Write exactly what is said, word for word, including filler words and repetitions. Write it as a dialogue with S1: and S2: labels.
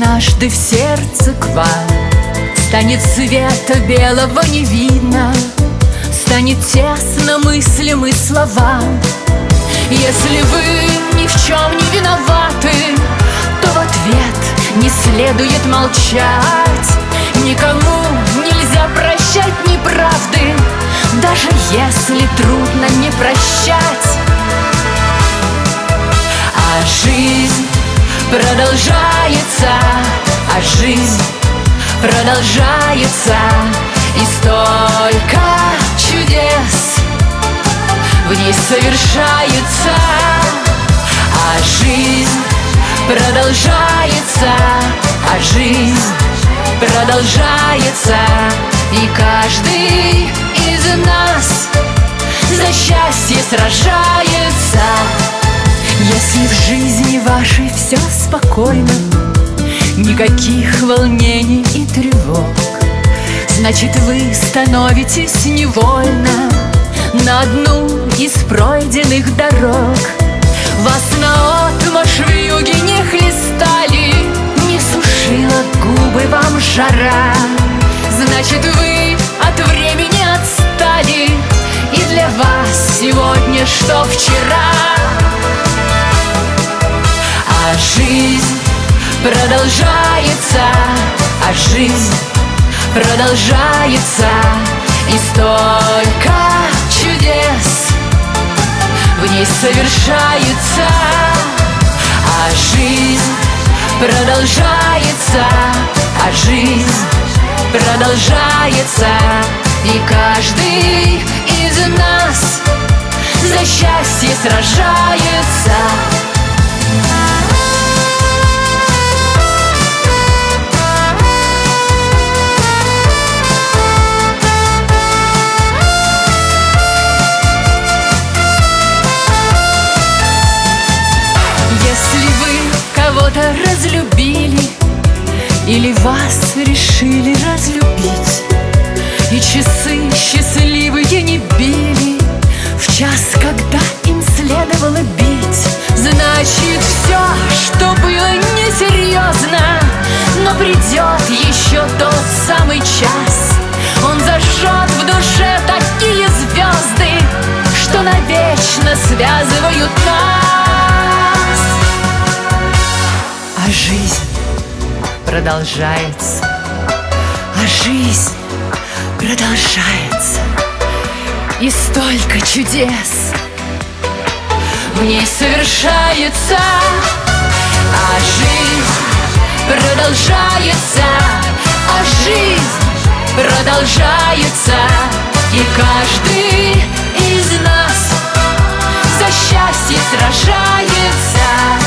S1: однажды в сердце к вам станет света белого не видно, станет тесно мыслям и словам. Если вы ни в чем не виноваты, то в ответ не следует молчать. Никому нельзя прощать неправды, даже если трудно не прощать. А жизнь продолжается, а жизнь продолжается, и столько чудес в ней совершается. А жизнь продолжается, а жизнь продолжается, и каждый из нас за счастье сражается. Если в жизни вашей все спокойно, никаких волнений и тревог, значит, вы становитесь невольно на одну из пройденных дорог. Вас наотмашь вьюги не хлестали, не сушила губы вам жара, значит, вы от времени отстали, и для вас сегодня, что вчера. А жизнь продолжается, а жизнь продолжается, и столько чудес в ней совершается. А жизнь продолжается, а жизнь продолжается, и каждый из нас за счастье сражается. Если вы кого-то разлюбили или вас решили разлюбить, и часы счастливые не били в час, когда им следовало бить, значит, все, что было несерьезно, но придет еще тот самый час. Он зажжет в душе такие звезды, что навечно связывают нас. А жизнь продолжается, а жизнь продолжается, и столько чудес в ней совершается. А жизнь продолжается, а жизнь продолжается, и каждый из нас за счастье сражается.